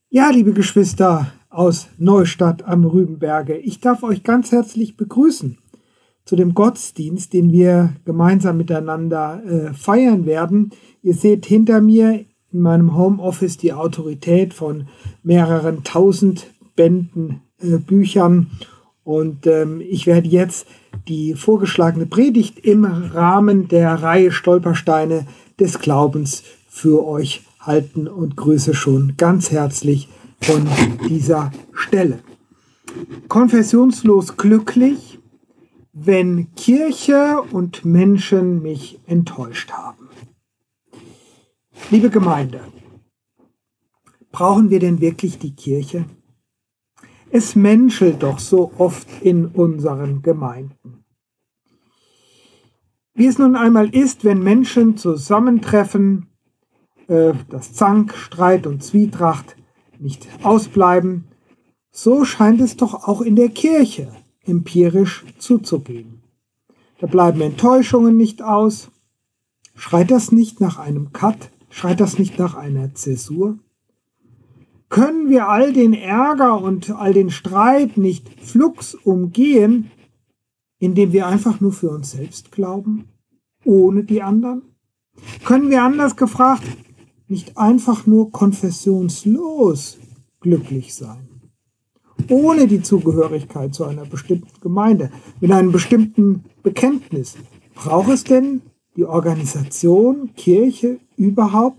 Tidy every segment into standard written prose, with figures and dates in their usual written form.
Ja, liebe Geschwister aus Neustadt am Rübenberge, ich darf euch ganz herzlich begrüßen zu dem Gottesdienst, den wir gemeinsam miteinander feiern werden. Ihr seht hinter mir in meinem Homeoffice die Autorität von mehreren tausend Bänden Büchern und ich werde jetzt die vorgeschlagene Predigt im Rahmen der Reihe Stolpersteine des Glaubens für euch halten und grüße schon ganz herzlich von dieser Stelle. Konfessionslos glücklich, wenn Kirche und Menschen mich enttäuscht haben. Liebe Gemeinde, brauchen wir denn wirklich die Kirche? Es menschelt doch so oft in unseren Gemeinden. Wie es nun einmal ist, wenn Menschen zusammentreffen, dass Zank, Streit und Zwietracht nicht ausbleiben, so scheint es doch auch in der Kirche empirisch zuzugehen. Da bleiben Enttäuschungen nicht aus. Schreit das nicht nach einem Cut? Schreit das nicht nach einer Zäsur? Können wir all den Ärger und all den Streit nicht flugs umgehen, indem wir einfach nur für uns selbst glauben, ohne die anderen? Können wir anders gefragt nicht einfach nur konfessionslos glücklich sein, ohne die Zugehörigkeit zu einer bestimmten Gemeinde, mit einem bestimmten Bekenntnis? Braucht es denn die Organisation Kirche überhaupt?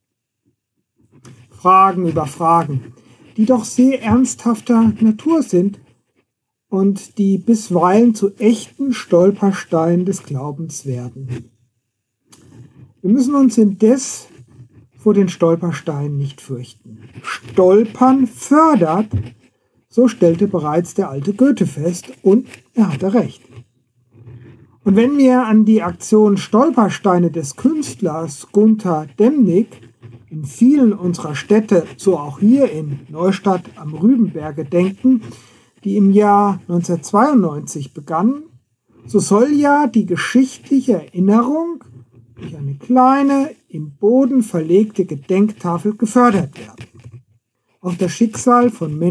Fragen über Fragen, die doch sehr ernsthafter Natur sind und die bisweilen zu echten Stolpersteinen des Glaubens werden. Wir müssen uns indes vor den Stolpersteinen nicht fürchten. Stolpern fördert, so stellte bereits der alte Goethe fest, und er hatte recht. Und wenn wir an die Aktion Stolpersteine des Künstlers Gunter Demnig in vielen unserer Städte, so auch hier in Neustadt am Rübenberge, denken, die im Jahr 1992 begann, so soll ja die geschichtliche Erinnerung durch eine kleine, im Boden verlegte Gedenktafel gefördert werden. Auf das Schicksal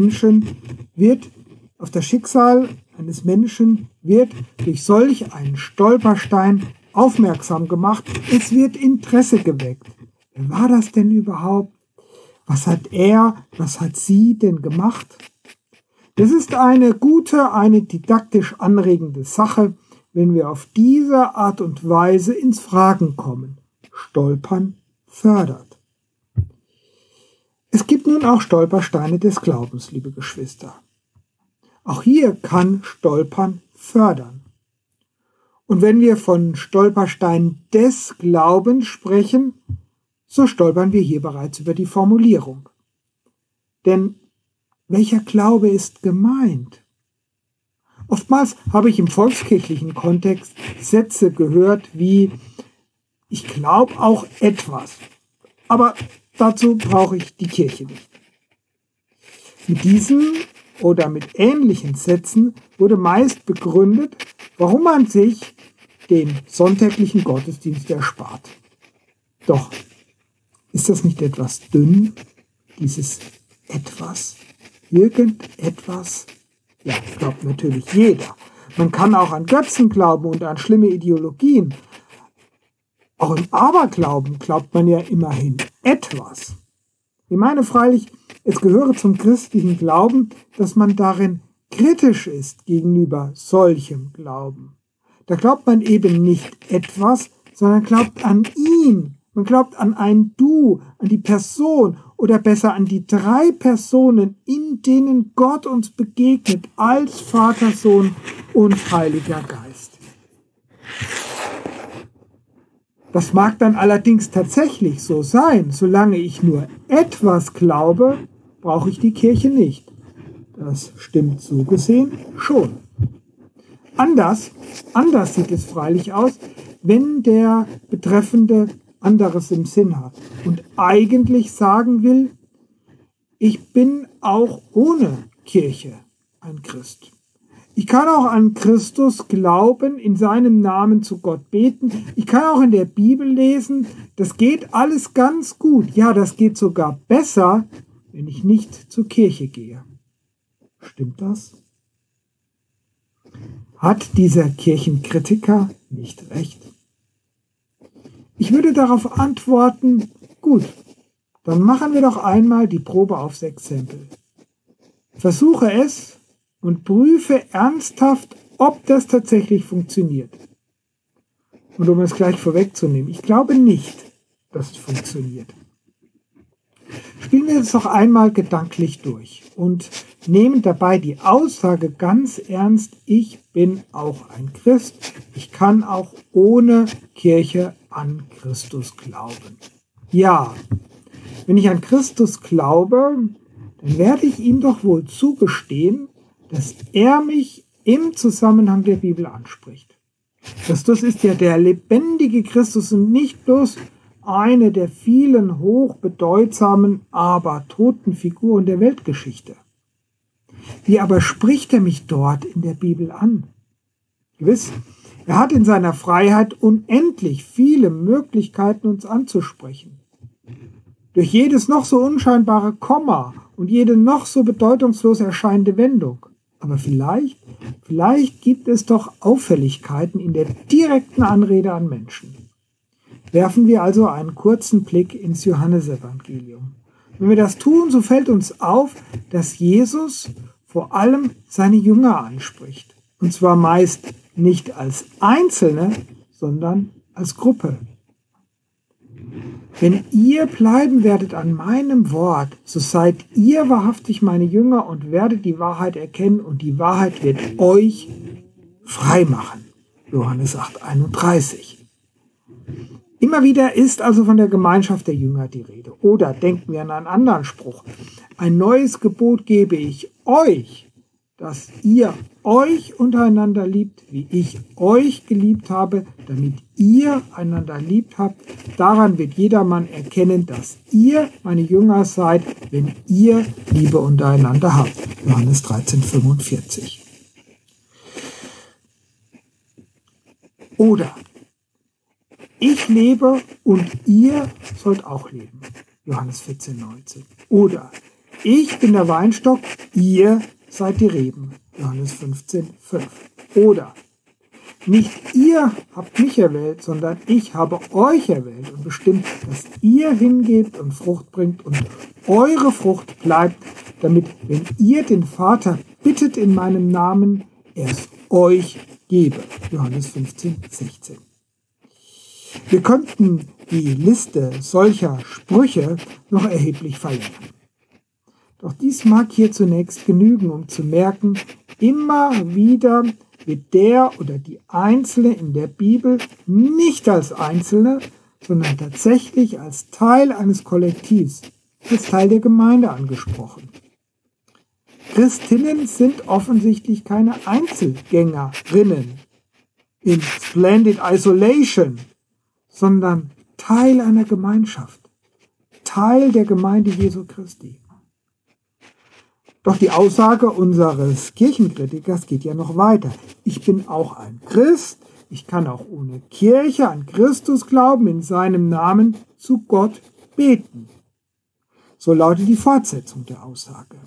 eines Menschen wird durch solch einen Stolperstein aufmerksam gemacht. Es wird Interesse geweckt. Wer war das denn überhaupt? Was hat sie denn gemacht? Das ist eine gute, eine didaktisch anregende Sache, wenn wir auf diese Art und Weise ins Fragen kommen. Stolpern fördert. Es gibt nun auch Stolpersteine des Glaubens, liebe Geschwister. Auch hier kann Stolpern fördern. Und wenn wir von Stolpersteinen des Glaubens sprechen, so stolpern wir hier bereits über die Formulierung. Denn welcher Glaube ist gemeint? Oftmals habe ich im volkskirchlichen Kontext Sätze gehört wie: Ich glaube auch etwas, aber dazu brauche ich die Kirche nicht. Mit diesen oder mit ähnlichen Sätzen wurde meist begründet, warum man sich den sonntäglichen Gottesdienst erspart. Doch, ist das nicht etwas dünn, dieses etwas, irgendetwas? Ja, glaubt natürlich jeder. Man kann auch an Götzen glauben und an schlimme Ideologien. Auch im Aberglauben glaubt man ja immerhin etwas. Ich meine freilich, es gehöre zum christlichen Glauben, dass man darin kritisch ist gegenüber solchem Glauben. Da glaubt man eben nicht etwas, sondern glaubt an ihn. Man glaubt an ein Du, an die Person oder besser an die 3 Personen, in denen Gott uns begegnet als Vater, Sohn und Heiliger Geist. Das mag dann allerdings tatsächlich so sein. Solange ich nur etwas glaube, brauche ich die Kirche nicht. Das stimmt so gesehen schon. Anders sieht es freilich aus, wenn der Betreffende anderes im Sinn hat und eigentlich sagen will, ich bin auch ohne Kirche ein Christ. Ich kann auch an Christus glauben, in seinem Namen zu Gott beten. Ich kann auch in der Bibel lesen. Das geht alles ganz gut. Ja, das geht sogar besser, wenn ich nicht zur Kirche gehe. Stimmt das? Hat dieser Kirchenkritiker nicht recht? Ich würde darauf antworten, gut, dann machen wir doch einmal die Probe aufs Exempel. Versuche es und prüfe ernsthaft, ob das tatsächlich funktioniert. Und um es gleich vorwegzunehmen, ich glaube nicht, dass es funktioniert. Spielen wir es doch einmal gedanklich durch und nehmen dabei die Aussage ganz ernst, ich bin auch ein Christ, ich kann auch ohne Kirche an Christus glauben. Ja, wenn ich an Christus glaube, dann werde ich ihm doch wohl zugestehen, dass er mich im Zusammenhang der Bibel anspricht. Christus ist ja der lebendige Christus und nicht bloß eine der vielen hochbedeutsamen, aber toten Figuren der Weltgeschichte. Wie aber spricht er mich dort in der Bibel an? Gewiss, er hat in seiner Freiheit unendlich viele Möglichkeiten, uns anzusprechen. Durch jedes noch so unscheinbare Komma und jede noch so bedeutungslos erscheinende Wendung. Aber vielleicht gibt es doch Auffälligkeiten in der direkten Anrede an Menschen. Werfen wir also einen kurzen Blick ins Johannesevangelium. Wenn wir das tun, so fällt uns auf, dass Jesus vor allem seine Jünger anspricht. Und zwar meist nicht als Einzelne, sondern als Gruppe. Wenn ihr bleiben werdet an meinem Wort, so seid ihr wahrhaftig meine Jünger und werdet die Wahrheit erkennen und die Wahrheit wird euch frei machen. Johannes 8,31. Immer wieder ist also von der Gemeinschaft der Jünger die Rede. Oder denken wir an einen anderen Spruch. Ein neues Gebot gebe ich euch, dass ihr euch untereinander liebt, wie ich euch geliebt habe, damit ihr einander liebt habt. Daran wird jedermann erkennen, dass ihr meine Jünger seid, wenn ihr Liebe untereinander habt. Johannes 13,45. Oder ich lebe und ihr sollt auch leben. Johannes 14,19. Oder ich bin der Weinstock, ihr seid die Reben. Johannes 15,5. Oder nicht ihr habt mich erwählt, sondern ich habe euch erwählt und bestimmt, dass ihr hingebt und Frucht bringt und eure Frucht bleibt, damit, wenn ihr den Vater bittet in meinem Namen, er es euch gebe. Johannes 15,16. Wir könnten die Liste solcher Sprüche noch erheblich verlängern. Doch dies mag hier zunächst genügen, um zu merken, immer wieder wird der oder die Einzelne in der Bibel nicht als Einzelne, sondern tatsächlich als Teil eines Kollektivs, als Teil der Gemeinde angesprochen. Christinnen sind offensichtlich keine Einzelgängerinnen in splendid isolation, sondern Teil einer Gemeinschaft, Teil der Gemeinde Jesu Christi. Doch die Aussage unseres Kirchenkritikers geht ja noch weiter. Ich bin auch ein Christ, ich kann auch ohne Kirche an Christus glauben, in seinem Namen zu Gott beten. So lautet die Fortsetzung der Aussage.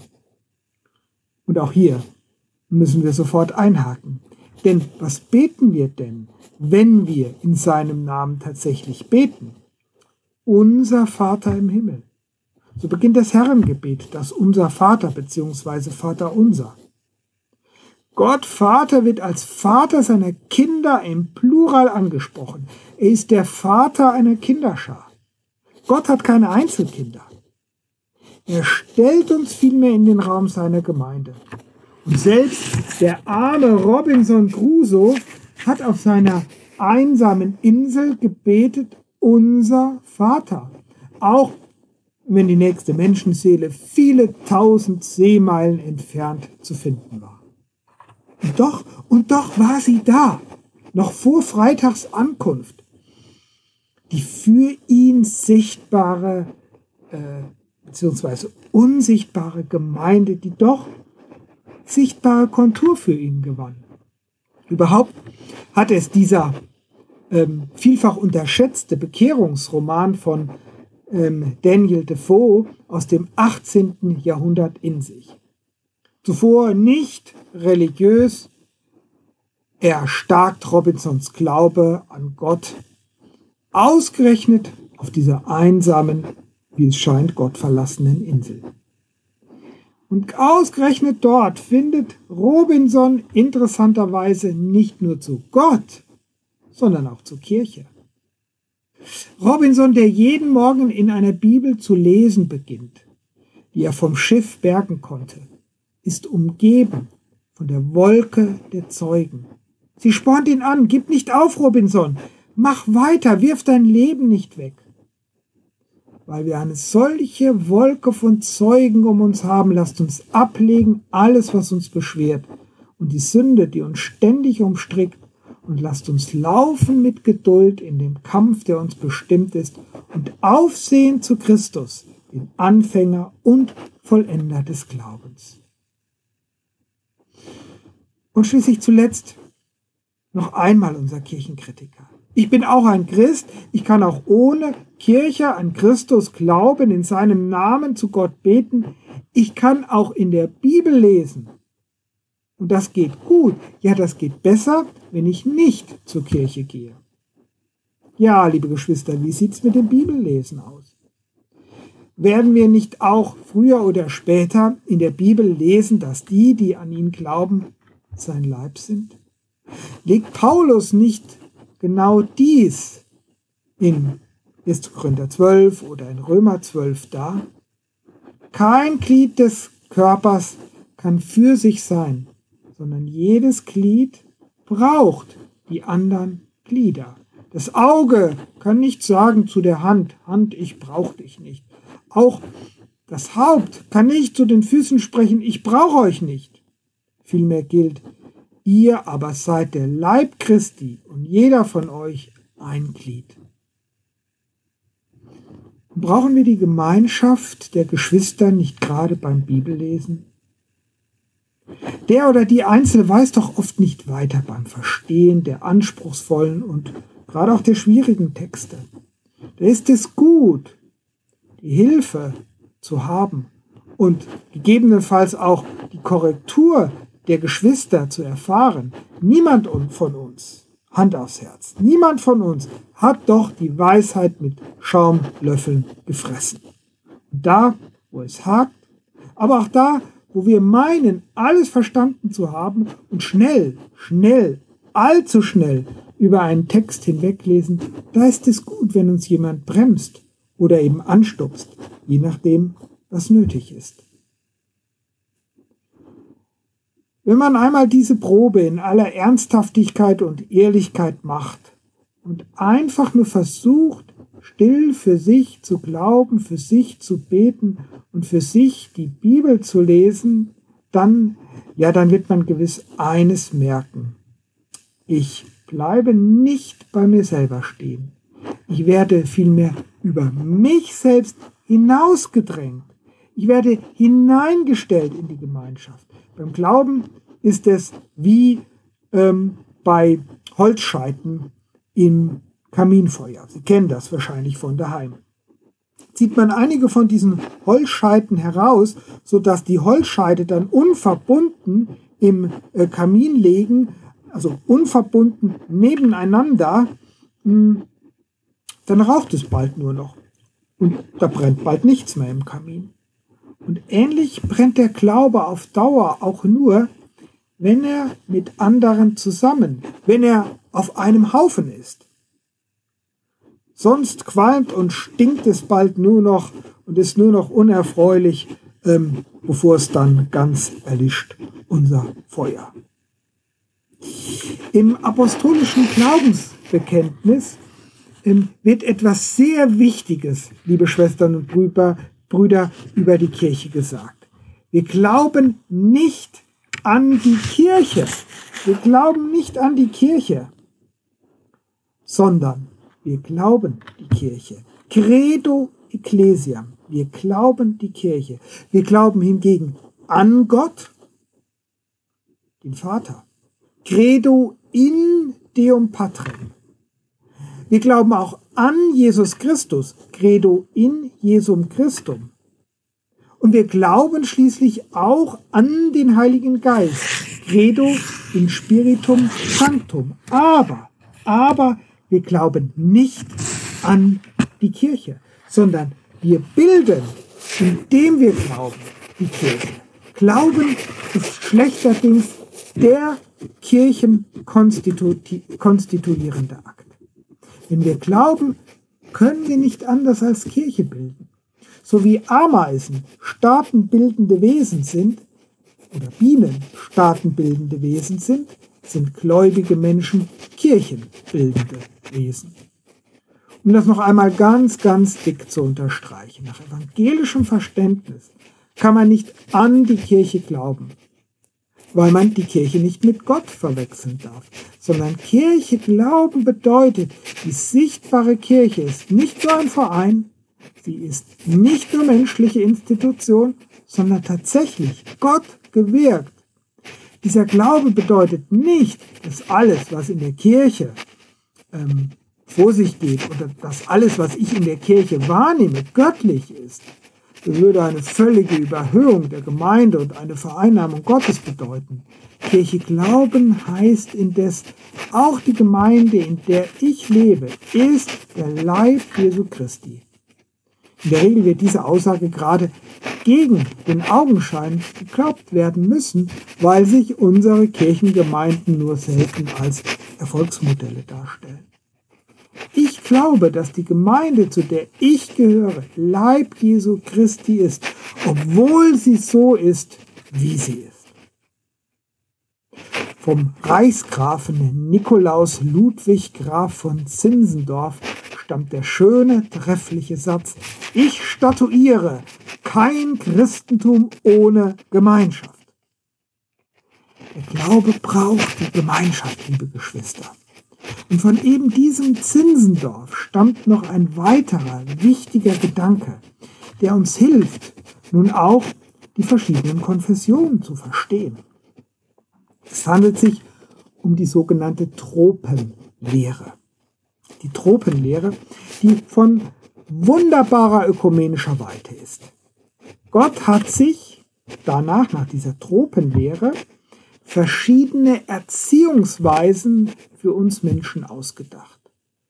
Und auch hier müssen wir sofort einhaken. Denn was beten wir denn, wenn wir in seinem Namen tatsächlich beten? Unser Vater im Himmel. So beginnt das Herrengebet, das Unser Vater bzw. Vater unser. Gott Vater wird als Vater seiner Kinder im Plural angesprochen. Er ist der Vater einer Kinderschar. Gott hat keine Einzelkinder. Er stellt uns vielmehr in den Raum seiner Gemeinde. Und selbst der arme Robinson Crusoe hat auf seiner einsamen Insel gebetet, unser Vater. Auch wenn die nächste Menschenseele viele tausend Seemeilen entfernt zu finden war. Und doch war sie da, noch vor Freitags Ankunft. Die für ihn sichtbare bzw. unsichtbare Gemeinde, die doch sichtbare Kontur für ihn gewann. Überhaupt hat es dieser vielfach unterschätzte Bekehrungsroman von Daniel Defoe aus dem 18. Jahrhundert in sich. Zuvor nicht religiös, erstarkt Robinsons Glaube an Gott, ausgerechnet auf dieser einsamen, wie es scheint, gottverlassenen Insel. Und ausgerechnet dort findet Robinson interessanterweise nicht nur zu Gott, sondern auch zur Kirche. Robinson, der jeden Morgen in einer Bibel zu lesen beginnt, die er vom Schiff bergen konnte, ist umgeben von der Wolke der Zeugen. Sie spornt ihn an: Gib nicht auf, Robinson, mach weiter, wirf dein Leben nicht weg. Weil wir eine solche Wolke von Zeugen um uns haben, lasst uns ablegen alles, was uns beschwert und die Sünde, die uns ständig umstrickt, und lasst uns laufen mit Geduld in dem Kampf, der uns bestimmt ist, und aufsehen zu Christus, dem Anfänger und Vollender des Glaubens. Und schließlich zuletzt noch einmal unser Kirchenkritiker. Ich bin auch ein Christ, ich kann auch ohne Kirche an Christus glauben, in seinem Namen zu Gott beten, ich kann auch in der Bibel lesen. Und das geht gut, ja, das geht besser, wenn ich nicht zur Kirche gehe. Ja, liebe Geschwister, wie sieht's mit dem Bibellesen aus? Werden wir nicht auch früher oder später in der Bibel lesen, dass die an ihn glauben, sein Leib sind? Legt Paulus nicht genau dies in 1. Korinther 12 oder in Römer 12 dar? Kein Glied des Körpers kann für sich sein, sondern jedes Glied braucht die anderen Glieder. Das Auge kann nicht sagen zu der Hand: Hand, ich brauche dich nicht. Auch das Haupt kann nicht zu den Füßen sprechen: Ich brauche euch nicht. Vielmehr gilt: Ihr aber seid der Leib Christi und jeder von euch ein Glied. Brauchen wir die Gemeinschaft der Geschwister nicht gerade beim Bibellesen? Der oder die Einzelne weiß doch oft nicht weiter beim Verstehen der anspruchsvollen und gerade auch der schwierigen Texte. Da ist es gut, die Hilfe zu haben und gegebenenfalls auch die Korrektur der Geschwister zu erfahren. Niemand von uns, Hand aufs Herz, niemand von uns hat doch die Weisheit mit Schaumlöffeln gefressen. Und da, wo es hakt, aber auch da, wo wir meinen, alles verstanden zu haben und schnell, allzu schnell über einen Text hinweglesen, da ist es gut, wenn uns jemand bremst oder eben anstupst, je nachdem, was nötig ist. Wenn man einmal diese Probe in aller Ernsthaftigkeit und Ehrlichkeit macht und einfach nur versucht, still für sich zu glauben, für sich zu beten und für sich die Bibel zu lesen, dann wird man gewiss eines merken: Ich bleibe nicht bei mir selber stehen. Ich werde vielmehr über mich selbst hinausgedrängt. Ich werde hineingestellt in die Gemeinschaft. Beim Glauben ist es wie bei Holzscheiten im Kaminfeuer. Sie kennen das wahrscheinlich von daheim. Zieht man einige von diesen Holzscheiten heraus, sodass die Holzscheite dann unverbunden im Kamin liegen, also unverbunden nebeneinander, dann raucht es bald nur noch. Und da brennt bald nichts mehr im Kamin. Und ähnlich brennt der Glaube auf Dauer auch nur, wenn er mit anderen zusammen, wenn er auf einem Haufen ist. Sonst qualmt und stinkt es bald nur noch und ist nur noch unerfreulich, bevor es dann ganz erlischt, unser Feuer. Im apostolischen Glaubensbekenntnis wird etwas sehr Wichtiges, liebe Schwestern und Brüder, über die Kirche gesagt. Wir glauben nicht an die Kirche. Wir glauben nicht an die Kirche, sondern wir glauben die Kirche. Credo Ecclesiam. Wir glauben die Kirche. Wir glauben hingegen an Gott, den Vater. Credo in Deum Patrem. Wir glauben auch an Jesus Christus, credo in Jesum Christum. Und wir glauben schließlich auch an den Heiligen Geist, credo in Spiritum Sanctum. Aber wir glauben nicht an die Kirche, sondern wir bilden, indem wir glauben, die Kirche. Glauben ist schlechterdings der kirchenkonstituierende Akt. Wenn wir glauben, können wir nicht anders als Kirche bilden. So wie Ameisen staatenbildende Wesen sind, oder Bienen staatenbildende Wesen sind gläubige Menschen kirchenbildende Wesen. Um das noch einmal ganz, ganz dick zu unterstreichen, nach evangelischem Verständnis kann man nicht an die Kirche glauben, weil man die Kirche nicht mit Gott verwechseln darf, sondern Kirche glauben bedeutet, die sichtbare Kirche ist nicht so ein Verein, sie ist nicht nur menschliche Institution, sondern tatsächlich Gott gewirkt. Dieser Glaube bedeutet nicht, dass alles, was in der Kirche vor sich geht oder dass alles, was ich in der Kirche wahrnehme, göttlich ist. Das würde eine völlige Überhöhung der Gemeinde und eine Vereinnahmung Gottes bedeuten. Kirche glauben heißt indes, auch die Gemeinde, in der ich lebe, ist der Leib Jesu Christi. In der Regel wird diese Aussage gerade gegen den Augenschein geglaubt werden müssen, weil sich unsere Kirchengemeinden nur selten als Erfolgsmodelle darstellen. Ich glaube, dass die Gemeinde, zu der ich gehöre, Leib Jesu Christi ist, obwohl sie so ist, wie sie ist. Vom Reichsgrafen Nikolaus Ludwig Graf von Zinzendorf stammt der schöne, treffliche Satz: Ich statuiere kein Christentum ohne Gemeinschaft. Der Glaube braucht die Gemeinschaft, liebe Geschwister. Und von eben diesem Zinzendorf stammt noch ein weiterer wichtiger Gedanke, der uns hilft, nun auch die verschiedenen Konfessionen zu verstehen. Es handelt sich um die sogenannte Tropenlehre. Die Tropenlehre, die von wunderbarer ökumenischer Weite ist. Gott hat sich danach, nach dieser Tropenlehre, verschiedene Erziehungsweisen für uns Menschen ausgedacht.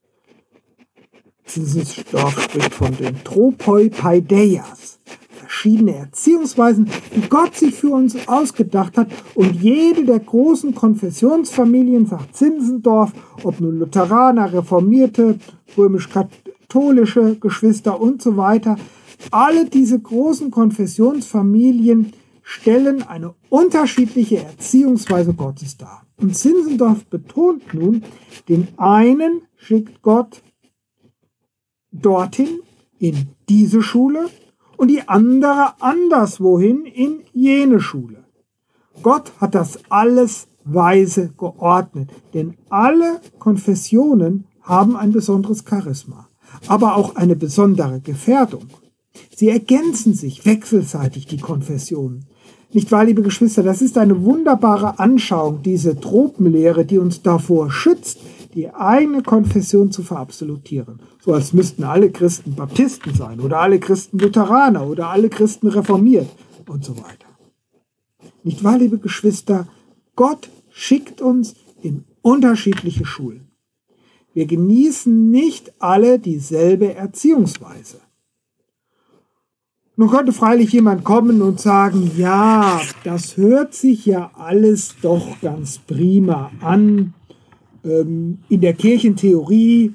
Zinzendorf spricht von den Tropoi Paideias, verschiedene Erziehungsweisen, die Gott sich für uns ausgedacht hat, und jede der großen Konfessionsfamilien, sagt Zinzendorf, ob nun Lutheraner, Reformierte, römisch-katholische Geschwister und so weiter, alle diese großen Konfessionsfamilien stellen eine unterschiedliche Erziehungsweise Gottes dar. Und Zinzendorf betont nun, den einen schickt Gott dorthin, in diese Schule, und die andere anderswohin, in jene Schule. Gott hat das alles weise geordnet, denn alle Konfessionen haben ein besonderes Charisma, aber auch eine besondere Gefährdung. Sie ergänzen sich wechselseitig, die Konfessionen. Nicht wahr, liebe Geschwister, das ist eine wunderbare Anschauung, diese Tropenlehre, die uns davor schützt, die eigene Konfession zu verabsolutieren. So als müssten alle Christen Baptisten sein oder alle Christen Lutheraner oder alle Christen reformiert und so weiter. Nicht wahr, liebe Geschwister, Gott schickt uns in unterschiedliche Schulen. Wir genießen nicht alle dieselbe Erziehungsweise. Nun könnte freilich jemand kommen und sagen, ja, das hört sich ja alles doch ganz prima an. In der Kirchentheorie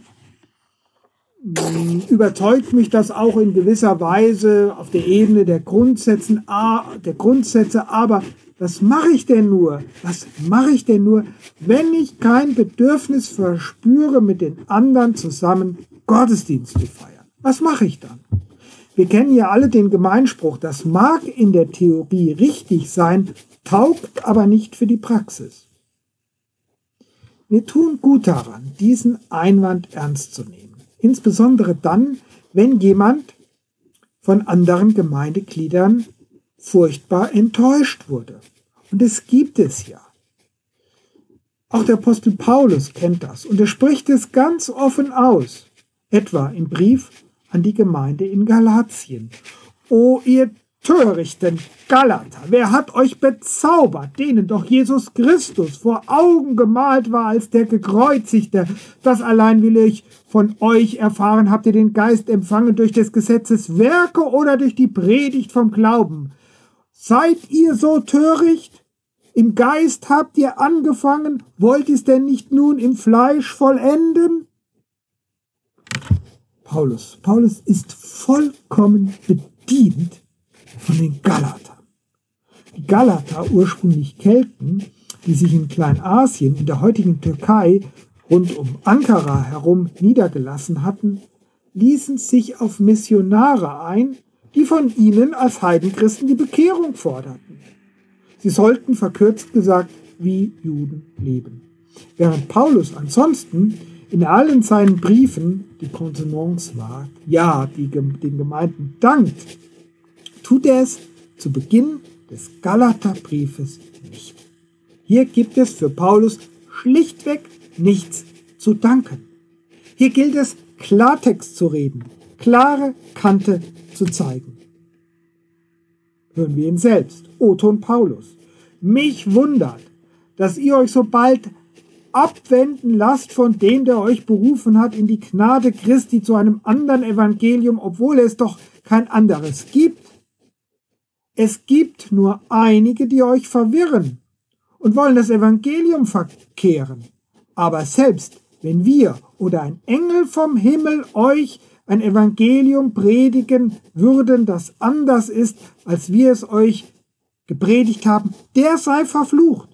überzeugt mich das auch in gewisser Weise auf der Ebene der Grundsätze, aber was mache ich denn nur? Was mache ich denn nur, wenn ich kein Bedürfnis verspüre, mit den anderen zusammen Gottesdienst zu feiern? Was mache ich dann? Wir kennen ja alle den Gemeinspruch, das mag in der Theorie richtig sein, taugt aber nicht für die Praxis. Wir tun gut daran, diesen Einwand ernst zu nehmen. Insbesondere dann, wenn jemand von anderen Gemeindegliedern furchtbar enttäuscht wurde. Und es gibt es ja. Auch der Apostel Paulus kennt das und er spricht es ganz offen aus. etwa im Brief an die Gemeinde in Galatien. O ihr törichten Galater, wer hat euch bezaubert, denen doch Jesus Christus vor Augen gemalt war als der Gekreuzigte? Das allein will ich von euch erfahren. Habt ihr den Geist empfangen durch des Gesetzes Werke oder durch die Predigt vom Glauben? Seid ihr so töricht? Im Geist habt ihr angefangen, wollt ihr es denn nicht nun im Fleisch vollenden? Paulus ist vollkommen bedient von den Galatern. Die Galater, ursprünglich Kelten, die sich in Kleinasien, in der heutigen Türkei, rund um Ankara herum niedergelassen hatten, ließen sich auf Missionare ein, die von ihnen als Heidenchristen die Bekehrung forderten. Sie sollten, verkürzt gesagt, wie Juden leben. Während Paulus ansonsten in allen seinen Briefen die Kontenance war, ja, die den Gemeinden dankt, tut er es zu Beginn des Galaterbriefes nicht. Hier gibt es für Paulus schlichtweg nichts zu danken. Hier gilt es, Klartext zu reden, klare Kante zu zeigen. Hören wir ihn selbst, O-Ton Paulus. Mich wundert, dass ihr euch so bald abwenden lasst von dem, der euch berufen hat in die Gnade Christi zu einem anderen Evangelium, obwohl es doch kein anderes gibt. Es gibt nur einige, die euch verwirren und wollen das Evangelium verkehren. Aber selbst wenn wir oder ein Engel vom Himmel euch ein Evangelium predigen würden, das anders ist, als wir es euch gepredigt haben, der sei verflucht.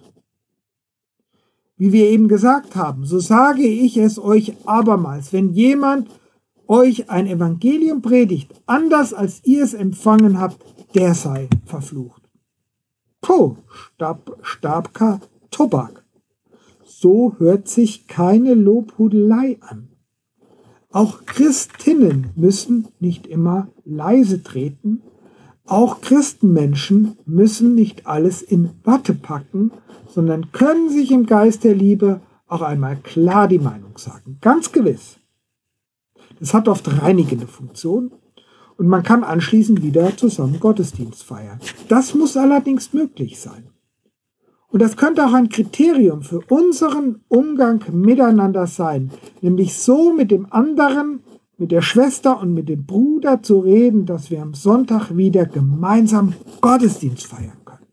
Wie wir eben gesagt haben, so sage ich es euch abermals, wenn jemand euch ein Evangelium predigt, anders als ihr es empfangen habt, der sei verflucht. Po, Stabka, Tobak. So hört sich keine Lobhudelei an. Auch Christinnen müssen nicht immer leise treten. Auch Christenmenschen müssen nicht alles in Watte packen, sondern können sich im Geist der Liebe auch einmal klar die Meinung sagen. Ganz gewiss. Das hat oft reinigende Funktion und man kann anschließend wieder zusammen Gottesdienst feiern. Das muss allerdings möglich sein. Und das könnte auch ein Kriterium für unseren Umgang miteinander sein, nämlich so mit dem anderen, mit der Schwester und mit dem Bruder zu reden, dass wir am Sonntag wieder gemeinsam Gottesdienst feiern können.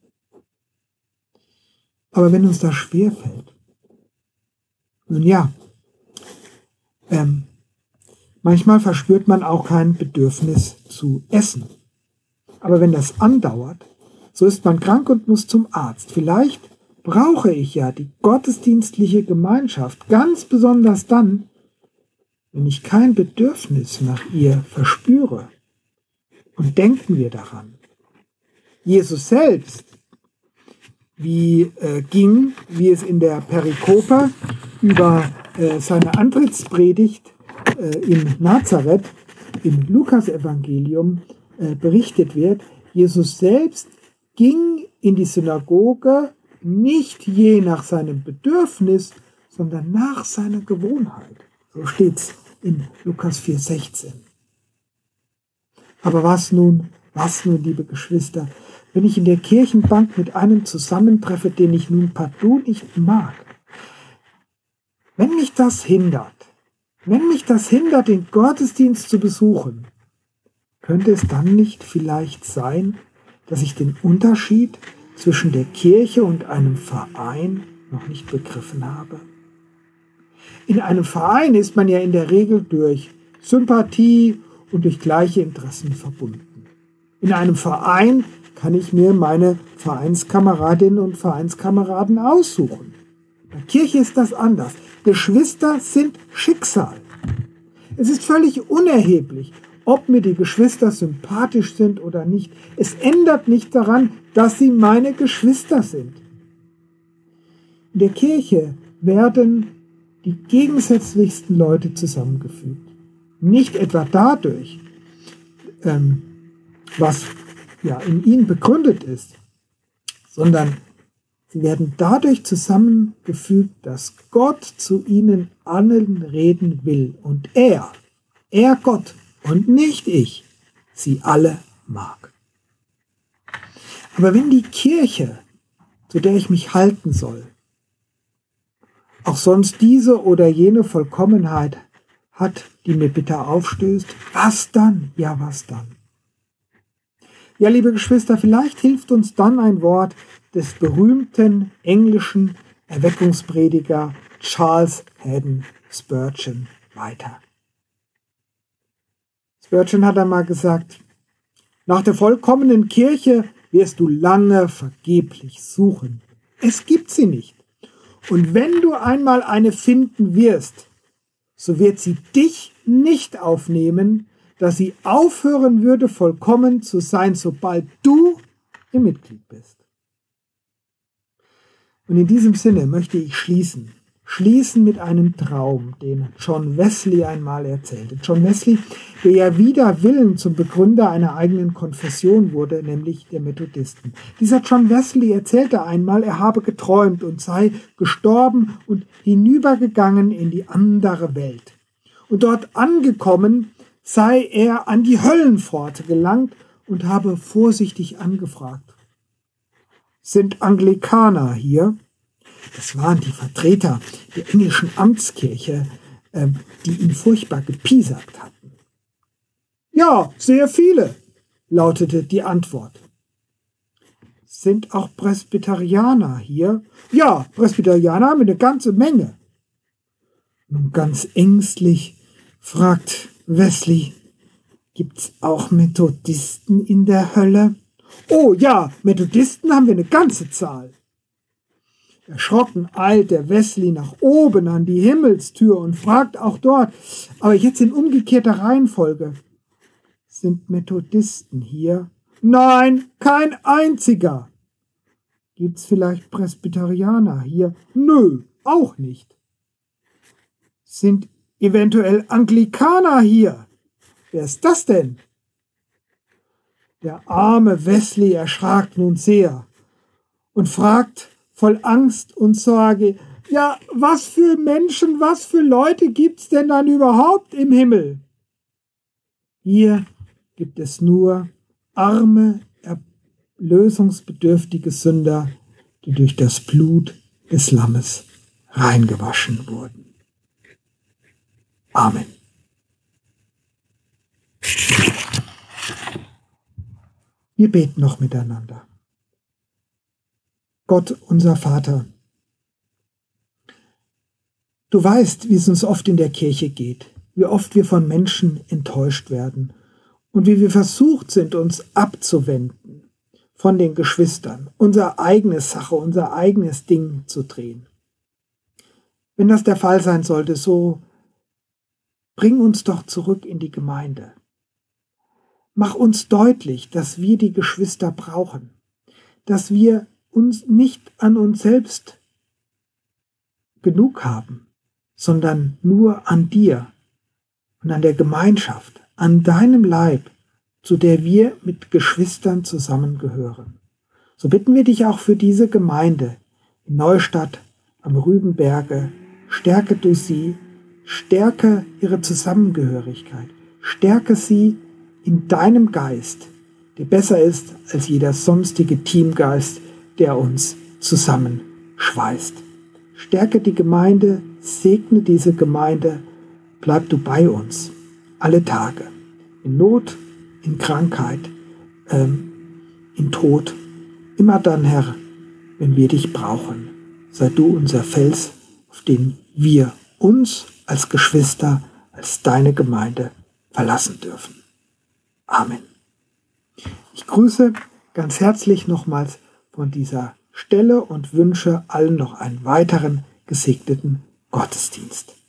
Aber wenn uns das schwerfällt, nun ja, manchmal verspürt man auch kein Bedürfnis zu essen. Aber wenn das andauert, so ist man krank und muss zum Arzt. Vielleicht brauche ich ja die gottesdienstliche Gemeinschaft, ganz besonders dann, wenn ich kein Bedürfnis nach ihr verspüre. Und denken wir daran. Jesus selbst, wie es in der Perikope über seine Antrittspredigt in Nazareth, im Lukas-Evangelium berichtet wird, Jesus selbst ging in die Synagoge nicht je nach seinem Bedürfnis, sondern nach seiner Gewohnheit. So steht es in Lukas 4,16. Aber was nun, liebe Geschwister, wenn ich in der Kirchenbank mit einem zusammentreffe, den ich nun partout nicht mag? Wenn mich das hindert, den Gottesdienst zu besuchen, könnte es dann nicht vielleicht sein, dass ich den Unterschied zwischen der Kirche und einem Verein noch nicht begriffen habe? In einem Verein ist man ja in der Regel durch Sympathie und durch gleiche Interessen verbunden. In einem Verein kann ich mir meine Vereinskameradinnen und Vereinskameraden aussuchen. In der Kirche ist das anders. Geschwister sind Schicksal. Es ist völlig unerheblich, ob mir die Geschwister sympathisch sind oder nicht. Es ändert nicht daran, dass sie meine Geschwister sind. In der Kirche werden die gegensätzlichsten Leute zusammengefügt. Nicht etwa dadurch, was ja in ihnen begründet ist, sondern sie werden dadurch zusammengefügt, dass Gott zu ihnen allen reden will und er er Gott und nicht ich, sie alle mag. Aber wenn die Kirche, zu der ich mich halten soll, auch sonst diese oder jene Vollkommenheit hat, die mir bitter aufstößt, was dann? Ja, was dann? Ja, liebe Geschwister, vielleicht hilft uns dann ein Wort des berühmten englischen Erweckungsprediger Charles Haddon Spurgeon weiter. Spurgeon hat einmal gesagt, nach der vollkommenen Kirche wirst du lange vergeblich suchen. Es gibt sie nicht. Und wenn du einmal eine finden wirst, so wird sie dich nicht aufnehmen, dass sie aufhören würde, vollkommen zu sein, sobald du ihr Mitglied bist. Und in diesem Sinne möchte ich schließen mit einem Traum, den John Wesley einmal erzählte. John Wesley, der ja wider Willen zum Begründer einer eigenen Konfession wurde, nämlich der Methodisten. Dieser John Wesley erzählte einmal, er habe geträumt und sei gestorben und hinübergegangen in die andere Welt. Und dort angekommen sei er an die Höllenpforte gelangt und habe vorsichtig angefragt: Sind Anglikaner hier? Das waren die Vertreter der englischen Amtskirche, die ihn furchtbar gepiesackt hatten. Ja, sehr viele, lautete die Antwort. Sind auch Presbyterianer hier? Ja, Presbyterianer haben wir eine ganze Menge. Nun ganz ängstlich fragt Wesley: Gibt's auch Methodisten in der Hölle? Oh ja, Methodisten haben wir eine ganze Zahl. Erschrocken eilt der Wesley nach oben an die Himmelstür und fragt auch dort, aber jetzt in umgekehrter Reihenfolge: Sind Methodisten hier? Nein, kein einziger. Gibt's vielleicht Presbyterianer hier? Nö, auch nicht. Sind eventuell Anglikaner hier? Wer ist das denn? Der arme Wesley erschrak nun sehr und fragt voll Angst und Sorge: Ja, was für Menschen, was für Leute gibt's denn dann überhaupt im Himmel? Hier gibt es nur arme, erlösungsbedürftige Sünder, die durch das Blut des Lammes reingewaschen wurden. Amen. Wir beten noch miteinander. Gott, unser Vater, du weißt, wie es uns oft in der Kirche geht, wie oft wir von Menschen enttäuscht werden und wie wir versucht sind, uns abzuwenden von den Geschwistern, unsere eigene Sache, unser eigenes Ding zu drehen. Wenn das der Fall sein sollte, so bring uns doch zurück in die Gemeinde. Mach uns deutlich, dass wir die Geschwister brauchen, dass wir uns nicht an uns selbst genug haben, sondern nur an dir und an der Gemeinschaft, an deinem Leib, zu der wir mit Geschwistern zusammengehören. So bitten wir dich auch für diese Gemeinde in Neustadt am Rübenberge: Stärke du sie, stärke ihre Zusammengehörigkeit, stärke sie in deinem Geist, der besser ist als jeder sonstige Teamgeist, der uns zusammenschweißt. Stärke die Gemeinde, segne diese Gemeinde, bleib du bei uns alle Tage, in Not, in Krankheit, in Tod, immer dann, Herr, wenn wir dich brauchen. Sei du unser Fels, auf den wir uns als Geschwister, als deine Gemeinde verlassen dürfen. Amen. Ich grüße ganz herzlich nochmals von dieser Stelle und wünsche allen noch einen weiteren gesegneten Gottesdienst.